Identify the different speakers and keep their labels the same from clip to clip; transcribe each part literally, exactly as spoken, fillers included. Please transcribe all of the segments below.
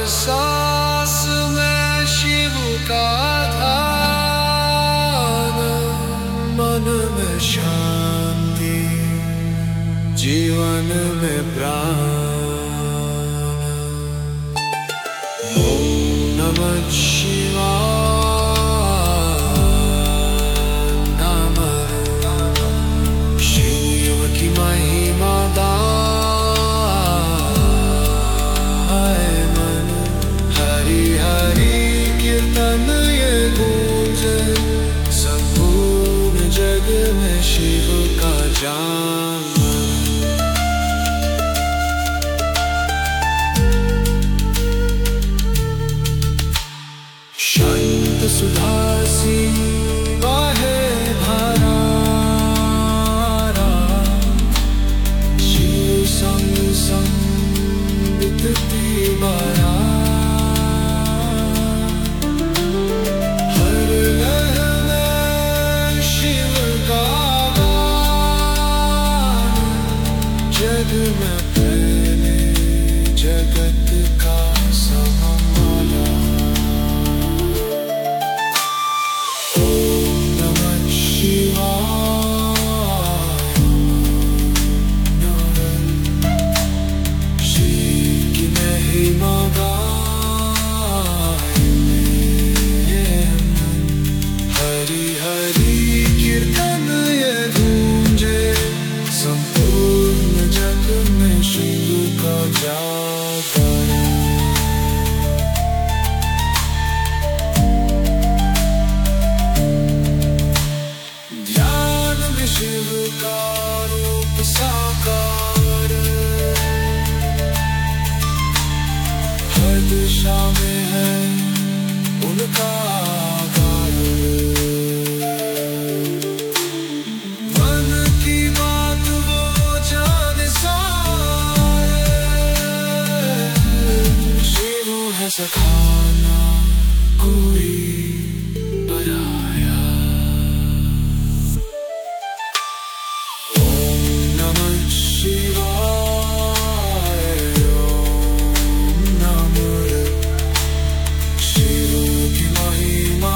Speaker 1: सांस में शिव का ध्यान, मन में शांति, जीवन में प्राण। ओम नमः शिवाय। शिव का जान, शांत सुधा सी वाहे धारा, शिव संग संग बीतती बारा। जग में फैले जगत का सममाला। ओम नमः शिवाय। शिव की महिमा गाए मेरे मन, हरि हरि कीर्तन ये गूंजे संपूर्ण जग में शिव का जागर। ध्यान में शिव का रूप साकार, हर दिशा में है उनका आकार। मन की बात वो जाने सारे, शिव है सखाना कोई पराया। ओम नमः शिवाय। ओम नमः शिव की महिमा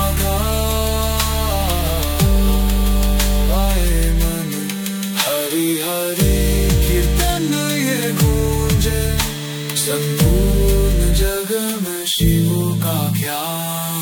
Speaker 1: गाए मन, हरि हरि कीर्तन ये गूंजे संपूर्ण जग में शिव का ज्ञान।